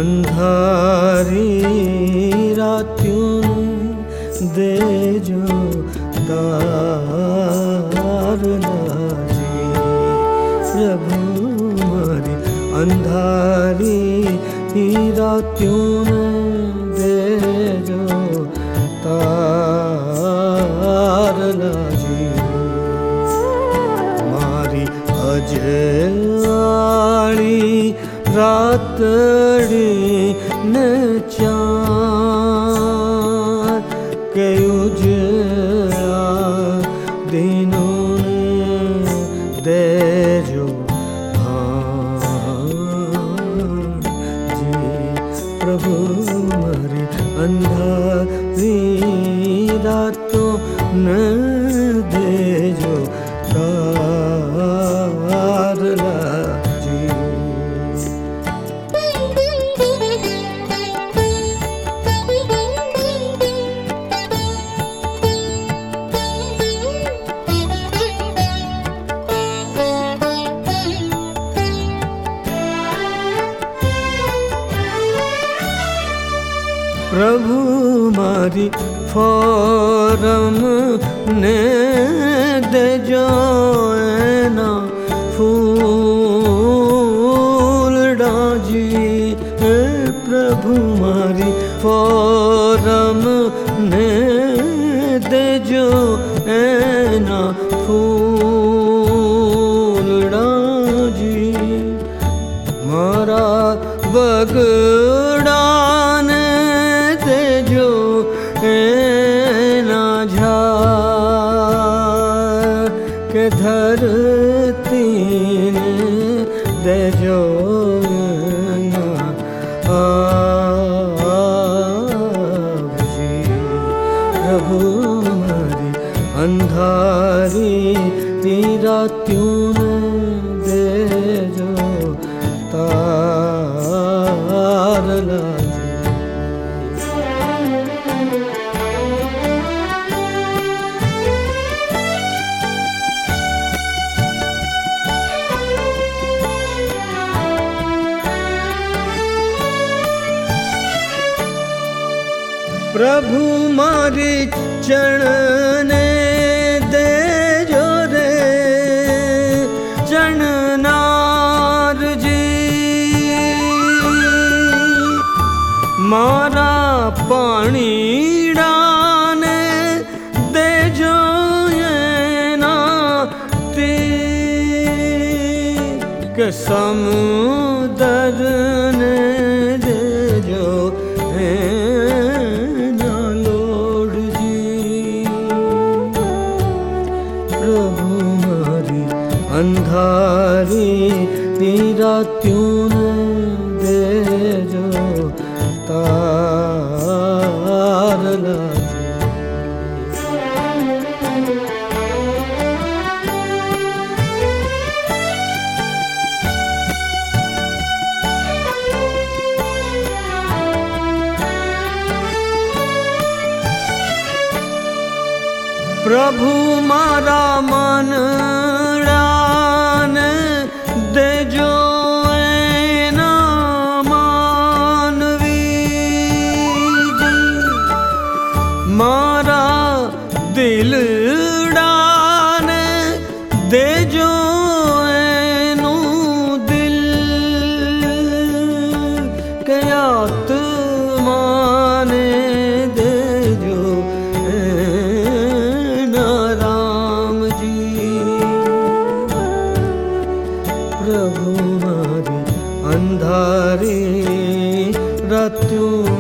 अंधारी रात्यों दे जो तारना जी प्रभु मारी अंधारी रात्यों दे जो तारना जी मारी अजवाड़ी रातड़ी ने चार के उजड़ा दिनों दे जो जी प्रभु मारी अंधारी रातों न दे जो तारना प्रभु मारी फॉरम ने दे जो ना फूल डाजी प्रभु मारी फॉरम ने दे जो ना फूल डाजी मारा बगड़ा के धरती ने दे जो ना जी प्रभु मारी अंधारी रात्यों दे जो तारना प्रभु मारी चढ़ने दे जो रे चढ़नार जी मारा पानी डाने दे जो ये ना ती के समुदर ने दे जो अंधारी रात्यों दे जो तारना प्रभु मारा मन दे जो ना मानवी जी मारा दिल डाने दे जो नू दिल के आत्मा ने दे जो ना राम जी प्रभु मारी अंधारी रात्यों